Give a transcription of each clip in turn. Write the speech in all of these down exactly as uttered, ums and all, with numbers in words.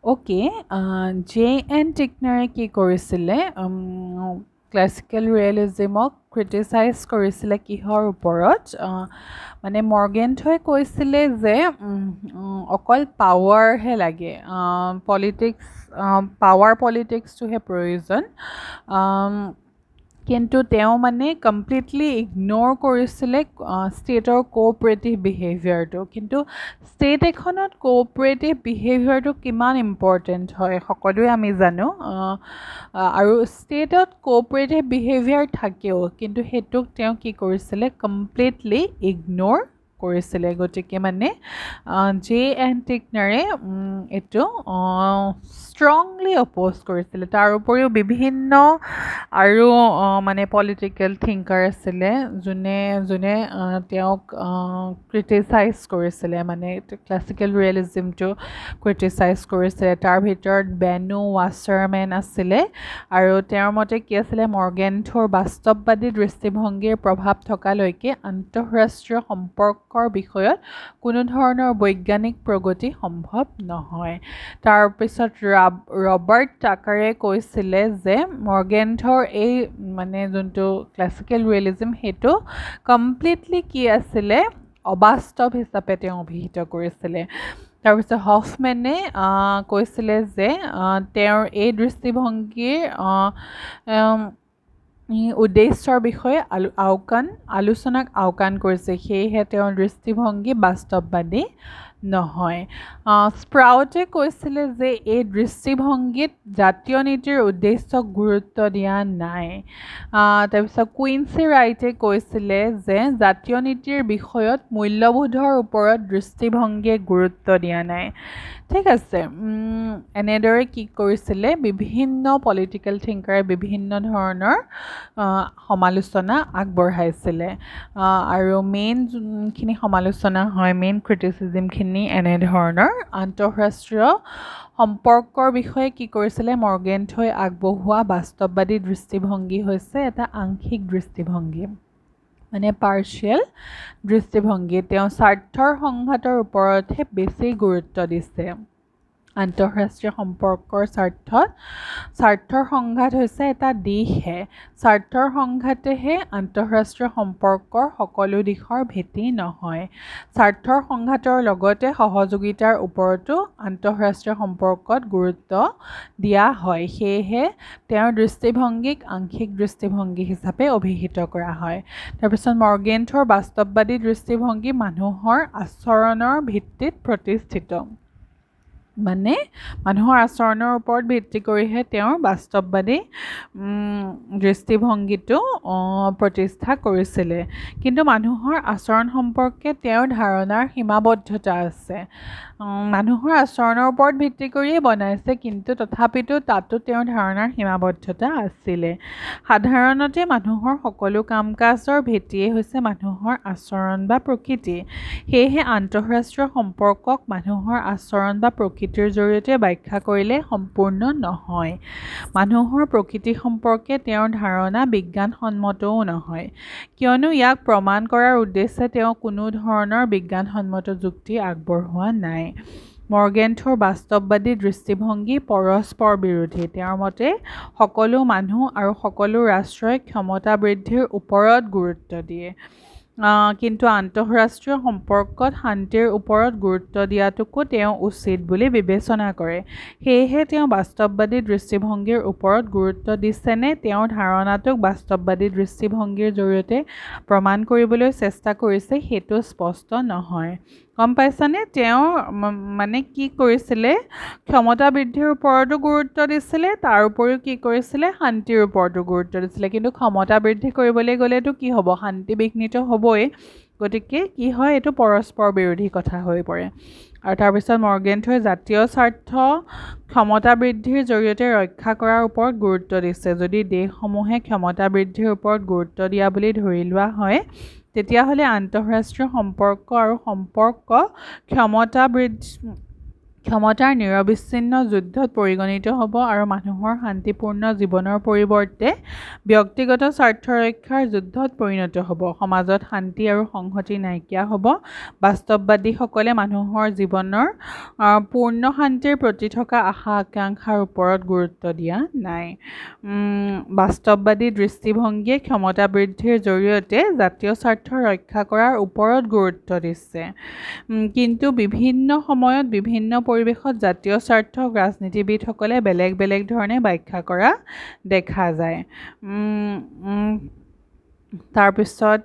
Okay, J N টিকনাৰে কি কৰিছিলে classical ৰিয়েলিজিমক criticise কৰিছিলে কিহৰ ওপৰত আহ, মানে মৰ্গেন্থই কৈছিলে যে উম, উম, অকল পাৱাৰহে লাগে পলিটিক্স পাৱাৰ পলিটিক্সটোহে প্ৰয়োজন আম, কিন্তু তেওঁ মানে কমপ্লিটলি ইগন'ৰ কৰিছিলে ষ্টেটৰ কোঅপাৰেটিভ বিহেভিয়াৰটো কিন্তু ষ্টেট এখনত কোঅপাৰেটিভ বিহেভিয়াৰটো কিমান ইম্পৰ্টেণ্ট হয় সকলোৱে আমি জানো আহ, আহ, আৰু ষ্টেটত কোঅপাৰেটিভ বিহেভিয়াৰ থাকেও কিন্তু সেইটোক তেওঁ কি কৰিছিলে কমপ্লিটলি ইগন'ৰ কৰিছিলে গতিকে মানে জে এন টিকনাৰে উম, এইটো ষ্ট্ৰংলি অপ'জ কৰিছিলে তাৰ উপৰিও বিভিন্ন আৰু আহ, মানে পলিটিকেল থিংকাৰ আছিলে যোনে যোনে আহ, তেওঁক ক্ৰিটিচাইজ কৰিছিলে মানে ক্লাছিকেল ৰিয়েলিজিমটো ক্ৰিটিচাইজ কৰিছিলে তাৰ ভিতৰত বেনু ৱাছাৰমেন আছিলে আৰু তেওঁৰ মতে কি আছিলে মৰ্গেন্থৰ বাস্তৱবাদী দৃষ্টিভংগীৰ প্ৰভাৱ থকালৈকে আন্তঃৰাষ্ট্ৰীয় সম্পৰ্কৰ বিষয়ত কোনো ধৰণৰ বৈজ্ঞানিক প্ৰগতি সম্ভৱ নহয় তাৰপিছত ৰাব ৰবাৰ্ট টাকাৰে কৈছিলে যে মৰ্গেন্থৰ এই মানে যোনটো ক্লাছিকেল ৰিয়েলিজিম সেইটো কমপ্লিটলি কি আছিলে অবাস্তৱ হিচাপে তেওঁ অভিহিত কৰিছিলে তাৰপিছত হফমেনে আহ, কৈছিলে যে আহ, তেওঁৰ এই দৃষ্টিভংগীৰ আহ, উম, ই উদ্দেশ্যৰ বিষয়ে আলো আওকাণ আলোচনাক আওকাণ কৰিছে সেয়েহে তেওঁৰ দৃষ্টিভংগী বাস্তৱবাদী নহয় আহ, স্প্ৰাউটে কৈছিলে যে এই দৃষ্টিভংগীত জাতীয় নীতিৰ উদ্দেশ্যক গুৰুত্ব দিয়া নাই আহ, তাৰপিছত কুইন্সি ৰাইটে কৈছিলে যে জাতীয় নীতিৰ বিষয়ত মূল্যবোধৰ ওপৰত দৃষ্টিভংগীয়ে গুৰুত্ব দিয়া নাই ঠিক আছে উম, এনেদৰে কি কৰিছিলে বিভিন্ন পলিটিকেল থিংকাৰে বিভিন্ন ধৰণৰ আহ, সমালোচনা আগবঢ়াইছিলে আহ, আৰু মেইন যোনখিনি সমালোচনা হয় মেইন ক্ৰিটিচিজিমখিনি এনেধৰণৰ আন্তঃৰাষ্ট্ৰীয় সম্পৰ্কৰ বিষয়ে কি কৰিছিলে মৰ্গেন্থই আগবঢ়োৱা বাস্তৱবাদী দৃষ্টিভংগী হৈছে এটা আংশিক দৃষ্টিভংগী মানে পাৰ্চিয়েল দৃষ্টিভংগী তেওঁ স্বাৰ্থৰ সংঘাতৰ ওপৰতহে বেছি গুৰুত্ব দিছে আন্তঃৰাষ্ট্ৰীয় সম্পৰ্কৰ স্বাৰ্থত স্বাৰ্থৰ সংঘাত হৈছে এটা দিশহে স্বাৰ্থৰ সংঘাতেহে আন্তঃৰাষ্ট্ৰীয় সম্পৰ্কৰ সকলো দিশৰ ভেটি নহয় স্বাৰ্থৰ সংঘাতৰ লগতে সহযোগিতাৰ ওপৰতো আন্তঃৰাষ্ট্ৰীয় সম্পৰ্কত গুৰুত্ব দিয়া হয় সেয়েহে তেওঁৰ দৃষ্টিভংগীক আংশিক দৃষ্টিভংগী হিচাপে অভিহিত কৰা হয় তাৰপিছত মৰ্গেন্থৰ বাস্তৱবাদী দৃষ্টিভংগী মানুহৰ আচৰণৰ ভিত্তিত প্ৰতিষ্ঠিত মানে মানুহৰ আচৰণৰ ওপৰত ভিত্তি কৰিহে তেওঁৰ বাস্তৱবাদী দৃষ্টিভংগীটো প্ৰতিষ্ঠা কৰিছিলে কিন্তু মানুহৰ আচৰণ সম্পৰ্কে তেওঁৰ ধাৰণাৰ সীমাবদ্ধতা আছে মানুহৰ আচৰণৰ ওপৰত ভিত্তি কৰিয়ে বনাইছে কিন্তু তথাপিতো তাতো তেওঁৰ ধাৰণাৰ সীমাবদ্ধতা আছিলে সাধাৰণতে মানুহৰ সকলো কাম কাজৰ ভেটিয়েই হৈছে মানুহৰ আচৰণ বা প্ৰকৃতি সেয়েহে আন্তঃৰাষ্ট্ৰীয় সম্পৰ্কক মানুহৰ আচৰণ বা প্ৰকৃতিৰ জৰিয়তে ব্যাখ্যা কৰিলে সম্পূৰ্ণ নহয় মানুহৰ প্ৰকৃতি সম্পৰ্কে তেওঁৰ ধাৰণা বিজ্ঞানসন্মতও নহয় কিয়নো ইয়াক প্ৰমাণ কৰাৰ উদ্দেশ্যে তেওঁ কোনো ধৰণৰ বিজ্ঞানসন্মত যুক্তি আগবঢ়োৱা নাই মৰ্গেন্থৰ বাস্তৱবাদী দৃষ্টিভংগী পৰস্পৰ বিৰোধী তেওঁৰ মতে সকলো মানুহ আৰু সকলো ৰাষ্ট্ৰই ক্ষমতা বৃদ্ধিৰ ওপৰত গুৰুত্ব দিয়ে কিন্তু আন্তঃৰাষ্ট্ৰীয় সম্পৰ্কত শান্তিৰ ওপৰত গুৰুত্ব দিয়াটোকো তেওঁ উচিত বুলি বিবেচনা কৰে সেয়েহে তেওঁ বাস্তৱবাদী দৃষ্টিভংগীৰ ওপৰত গুৰুত্ব দিছেনে তেওঁৰ ধাৰণাটোক বাস্তৱবাদী দৃষ্টিভংগীৰ জৰিয়তে প্ৰমাণ কৰিবলৈ চেষ্টা কৰিছে সেইটো স্পষ্ট নহয় গম পাইছানে তেওঁ মানে কি কৰিছিলে ক্ষমতা বৃদ্ধিৰ ওপৰতো গুৰুত্ব দিছিলে তাৰ উপৰিও কি কৰিছিলে শান্তিৰ ওপৰতো গুৰুত্ব দিছিলে কিন্তু ক্ষমতা বৃদ্ধি কৰিবলৈ গ'লেতো কি হ'ব শান্তি বিঘ্নিত হ'বই গতিকে কি হয় এইটো পৰস্পৰ বিৰোধী কথা হৈ পৰে আৰু তাৰপিছত মৰ্গেন্থই জাতীয় স্বাৰ্থ ক্ষমতা বৃদ্ধিৰ জৰিয়তে ৰক্ষা কৰাৰ ওপৰত গুৰুত্ব দিছে যদি দেশসমূহে ক্ষমতা বৃদ্ধিৰ ওপৰত গুৰুত্ব দিয়া বুলি ধৰি লোৱা হয় তেতিয়াহ'লে আন্তঃৰাষ্ট্ৰীয় সম্পৰ্ক আৰু সম্পৰ্ক ক্ষমতা বৃদ্ধি ক্ষমতাৰ নিৰবিচ্ছিন্ন যুদ্ধত পৰিগণিত হ'ব আৰু মানুহৰ শান্তিপূৰ্ণ জীৱনৰ পৰিৱৰ্তে ব্যক্তিগত স্বাৰ্থ ৰক্ষাৰ যুদ্ধত পৰিণত হ'ব। সমাজত শান্তি আৰু সংহতি নাইকিয়া হ'ব। বাস্তৱবাদীসকলে মানুহৰ জীৱনৰ পূৰ্ণ শান্তিৰ প্ৰতি থকা আশা আকাংক্ষাৰ ওপৰত গুৰুত্ব দিয়া নাই। বাস্তৱবাদী দৃষ্টিভংগীয়ে ক্ষমতা বৃদ্ধিৰ জৰিয়তে জাতীয় স্বাৰ্থ ৰক্ষা কৰাৰ ওপৰত গুৰুত্ব দিছে। কিন্তু বিভিন্ন সময়ত বিভিন্ন পৰিৱেশত জাতীয় স্বাৰ্থক ৰাজনীতিবিদসকলে বেলেগ বেলেগ ধৰণে ব্যাখ্যা কৰা দেখা যায়। তাৰপিছত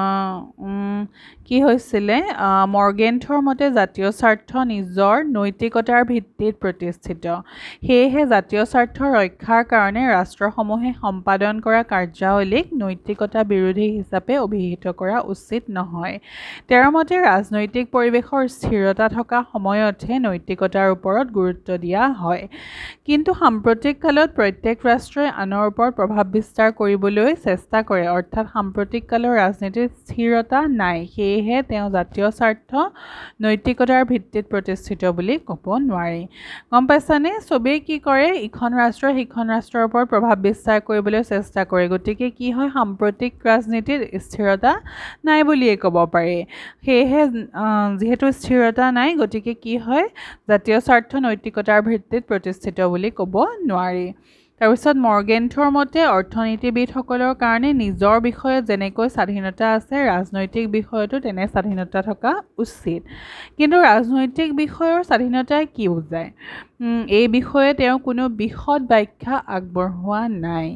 কি হৈছিলে মৰ্গেন্থৰ মতে জাতীয় স্বাৰ্থ নিজৰ নৈতিকতাৰ ভিত্তিত প্ৰতিষ্ঠিত। সেয়েহে জাতীয় স্বাৰ্থ ৰক্ষাৰ কাৰণে ৰাষ্ট্ৰসমূহে সম্পাদন কৰা কাৰ্যাৱলীক নৈতিকতা বিৰোধী হিচাপে অভিহিত কৰা উচিত নহয়। তেওঁৰ মতে ৰাজনৈতিক পৰিৱেশৰ স্থিৰতা থকা সময়তহে নৈতিকতাৰ ওপৰত গুৰুত্ব দিয়া হয়। কিন্তু সাম্প্ৰতিক কালত প্ৰত্যেক ৰাষ্ট্ৰই আনৰ ওপৰত প্ৰভাৱ বিস্তাৰ কৰিবলৈ চেষ্টা কৰে, অৰ্থাৎ সাম্প্ৰতিক কালৰ ৰাজনীতিৰ স্থিৰতা নাই। সেয়েহে তেওঁ জাতীয় স্বাৰ্থ নৈতিকতাৰ ভিত্তিত প্ৰতিষ্ঠিত বুলি ক'ব নোৱাৰি। গম পাইছানে? চবেই কি কৰে, ইখন ৰাষ্ট্ৰই সিখন ৰাষ্ট্ৰৰ ওপৰত প্ৰভাৱ বিস্তাৰ কৰিবলৈ চেষ্টা কৰে। গতিকে কি হয়, সাম্প্ৰতিক ৰাজনীতিত স্থিৰতা নাই বুলিয়ে ক'ব পাৰি। সেয়েহে যিহেতু স্থিৰতা নাই, গতিকে কি হয়, জাতীয় স্বাৰ্থ নৈতিকতাৰ ভিত্তিত প্ৰতিষ্ঠিত বুলি ক'ব নোৱাৰি। তাৰপিছত মৰ্গেন্থৰ মতে অৰ্থনীতিবিদসকলৰ কাৰণে নিজৰ বিষয়ে যেনেকৈ স্বাধীনতা আছে, ৰাজনৈতিক বিষয়তো তেনে স্বাধীনতা থকা উচিত। কিন্তু ৰাজনৈতিক বিষয়ৰ স্বাধীনতাই কি বুজায়? এই বিষয়ে তেওঁ কোনো বিশদ ব্যাখ্যা আগবঢ়োৱা নাই।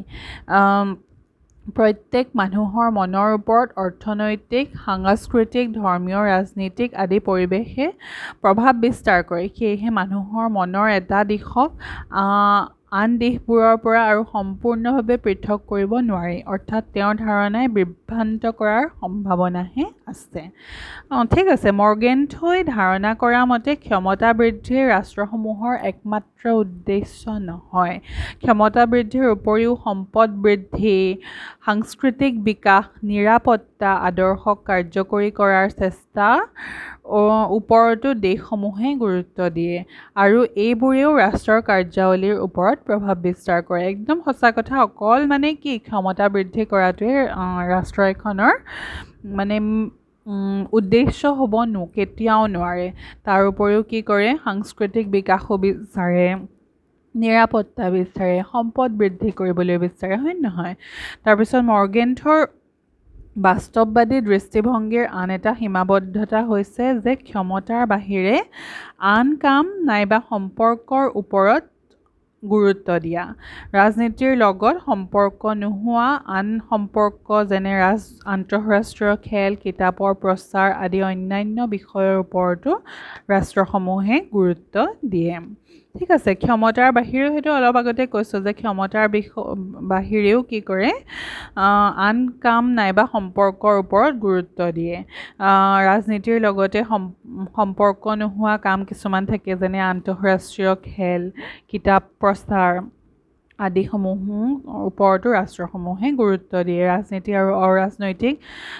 প্ৰত্যেক মানুহৰ মনৰ ওপৰত অৰ্থনৈতিক, সাংস্কৃতিক, ধৰ্মীয়, ৰাজনীতিক আদি পৰিৱেশে প্ৰভাৱ বিস্তাৰ কৰে। সেয়েহে মানুহৰ মনৰ এটা দিশক আন দিশবোৰৰ পৰা আৰু সম্পূৰ্ণভাৱে পৃথক কৰিব নোৱাৰি। অৰ্থাৎ তেওঁৰ ধাৰণাই বিভ্ৰান্ত কৰাৰ সম্ভাৱনাহে আছে। ঠিক আছে, মৰ্গেন্থই ধাৰণা কৰা মতে ক্ষমতা বৃদ্ধিৰ ৰাষ্ট্ৰসমূহৰ একমাত্ৰ উদ্দেশ্য নহয়। ক্ষমতা বৃদ্ধিৰ উপৰিও সম্পদ বৃদ্ধি, সাংস্কৃতিক বিকাশ, নিৰাপত্তা, আদৰ্শক কাৰ্যকৰী কৰাৰ চেষ্টাৰ ওপৰতো দেশসমূহে গুৰুত্ব দিয়ে আৰু এইবোৰেও ৰাষ্ট্ৰৰ কাৰ্যাৱলীৰ ওপৰত প্ৰভাৱ বিস্তাৰ কৰে। একদম সঁচা কথা। অকল মানে কি ক্ষমতা বৃদ্ধি কৰাটোৱে ৰাষ্ট্ৰ এখনৰ মানে উদ্দেশ্য হ'ব নো কেতিয়াও নোৱাৰে। তাৰ উপৰিও কি কৰে, সাংস্কৃতিক বিকাশো বিচাৰে, নিৰাপত্তা বিচাৰে, সম্পদ বৃদ্ধি কৰিবলৈ বিচাৰে, হয় নহয়? তাৰপিছত মৰ্গেন্থৰ বাস্তৱবাদী দৃষ্টিভংগীৰ আন এটা সীমাবদ্ধতা হৈছে যে ক্ষমতাৰ বাহিৰে আন কাম নাইবা সম্পৰ্কৰ ওপৰত গুৰুত্ব দিয়া। ৰাজনীতিৰ লগত সম্পৰ্ক নোহোৱা আন সম্পৰ্ক যেনে ৰাজ আন্তঃৰাষ্ট্ৰীয় খেল, কিতাপৰ প্ৰচাৰ আদি অন্যান্য বিষয়ৰ ওপৰতো ৰাষ্ট্ৰসমূহে গুৰুত্ব দিয়ে। ঠিক আছে, ক্ষমতাৰ বাহিৰেও সেইটো অলপ আগতে কৈছোঁ যে ক্ষমতাৰ বিষয় বাহিৰেও কি কৰে, আন কাম নাইবা সম্পৰ্কৰ ওপৰত গুৰুত্ব দিয়ে। ৰাজনীতিৰ লগতে সম্পৰ্ক নোহোৱা কাম কিছুমান থাকে, যেনে আন্তঃৰাষ্ট্ৰীয় খেল, কিতাপ প্ৰচাৰ আদিসমূহৰ ওপৰতো ৰাষ্ট্ৰসমূহে গুৰুত্ব দিয়ে। ৰাজনীতি আৰু অৰাজনৈতিক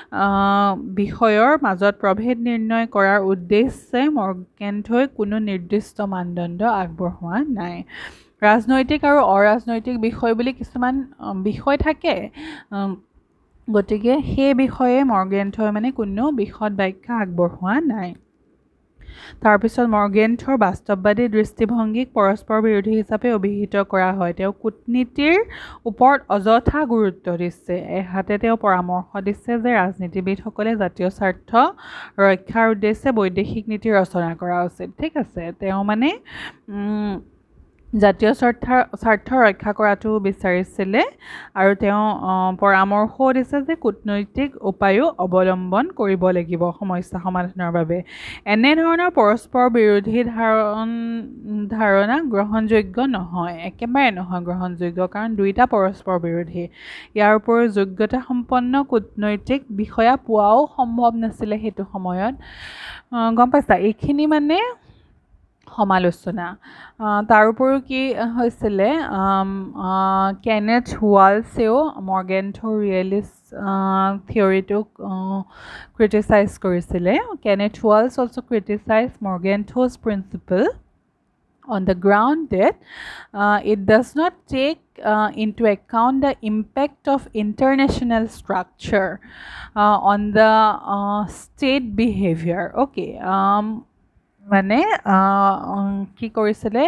বিষয়ৰ মাজত প্ৰভেদ নিৰ্ণয় কৰাৰ উদ্দেশ্যে মৰ্গেন্থই কোনো নিৰ্দিষ্ট মানদণ্ড আগবঢ়োৱা নাই। ৰাজনৈতিক আৰু অৰাজনৈতিক বিষয় বুলি কিছুমান বিষয় থাকে, গতিকে সেই বিষয়ে মৰ্গেন্থই মানে কোনো বিশদ ব্যাখ্যা আগবঢ়োৱা নাই। তাৰপিছত মৰ্গেন্থৰ বাস্তৱবাদী দৃষ্টিভংগীক পৰস্পৰ বিৰোধী হিচাপে অভিহিত কৰা হয়। তেওঁ কূটনীতিৰ ওপৰত অযথা গুৰুত্ব দিছে। এহাতে তেওঁ পৰামৰ্শ দিছে যে ৰাজনীতিবিদসকলে জাতীয় স্বাৰ্থ ৰক্ষাৰ উদ্দেশ্যে বৈদেশিক নীতি ৰচনা কৰা উচিত। ঠিক আছে, তেওঁ মানে জাতীয় স্বাৰ্থ স্বাৰ্থ ৰক্ষা কৰাটো বিচাৰিছিলে আৰু তেওঁ পৰামৰ্শও দিছে যে কূটনৈতিক উপায়ো অৱলম্বন কৰিব লাগিব সমস্যা সমাধানৰ বাবে। এনেধৰণৰ পৰস্পৰ বিৰোধী ধাৰণ ধাৰণা গ্ৰহণযোগ্য নহয়, একেবাৰে নহয় গ্ৰহণযোগ্য, কাৰণ দুয়োটা পৰস্পৰ বিৰোধী। ইয়াৰ উপৰিও যোগ্যতা সম্পন্ন কূটনৈতিক বিষয়া পোৱাও সম্ভৱ নাছিলে সেইটো সময়ত। গম পাইছা, এইখিনি মানে সমালোচনা। তাৰ উপৰিও কি হৈছিলে, কেনেথ ৱালছেও মৰ্গেন্থৰ ৰিয়েলিষ্ট থিয়ৰিটোক ক্ৰিটিচাইজ কৰিছিলে। Kenneth Waltz also criticise Morgenthau's principle on the ground that uh, it does not take uh, into account the impact of international structure uh, on the uh, state behavior. Okay. Um, মানে কি কৰিছিলে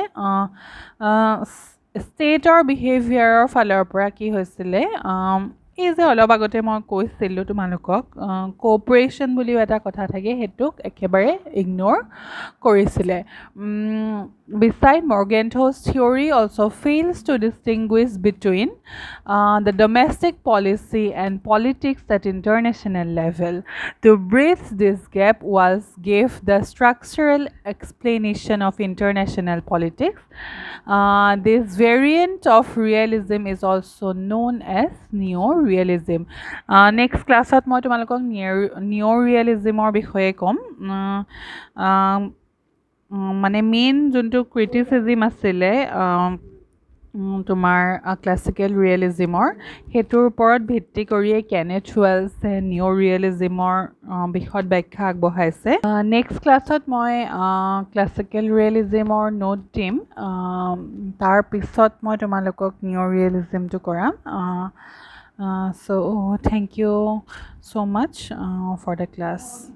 ষ্টেটৰ বিহেভিয়াৰৰ ফালৰ পৰা কি হৈছিলে এই যে অলপ আগতে মই কৈছিলোঁ তোমালোকক কোঅপাৰেশ্যন বুলিও এটা কথা থাকে সেইটোক একেবাৰে ইগন'ৰ কৰিছিলে beside Morgenthau's theory also fails to distinguish between uh, the domestic policy and politics at international level. To bridge this gap, Walls gave the structural explanation of international politics. Uh, this variant of realism is also known as neo-realism. Uh, next class at moi tumalokok neo-realism or bishoye kom. Uh, um, মানে main যোনটো criticism আছিলে তোমাৰ classical ৰিয়েলিজিমৰ সেইটোৰ ওপৰত ভিত্তি কৰিয়ে Kenneth ৱেলছে neo' ৰিয়েলিজিমৰ বিষয়ত ব্যাখ্যা আগবঢ়াইছে নেক্সট ক্লাছত মই ক্লাছিকেল ৰিয়েলিজিমৰ নোট দিম তাৰপিছত মই তোমালোকক নিঅ' ৰিয়েলিজিমটো কৰাম so' thank you so' much for the class